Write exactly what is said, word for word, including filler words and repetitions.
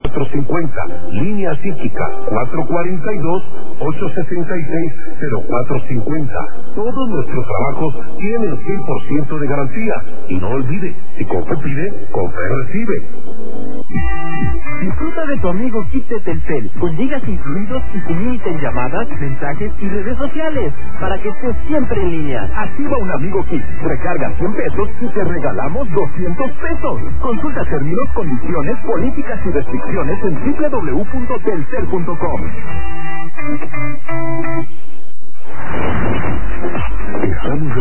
cuatro cincuenta, línea psíquica cuatro cuarenta y dos, ocho sesenta y seis, cero cuatro cincuenta. Todos nuestros trabajos tienen cien por ciento de garantía. Y no olvide, si con fe pide, con fe recibe. Disfruta de tu amigo Kit de Telcel, con gigas incluidos y sin límite en llamadas, mensajes y redes sociales, para que estés siempre en línea. Activa un amigo Kit, recarga cien pesos y te regalamos doscientos pesos. Consulta términos, condiciones, políticas y restricciones en doble u doble u doble u punto telcel punto com. Estamos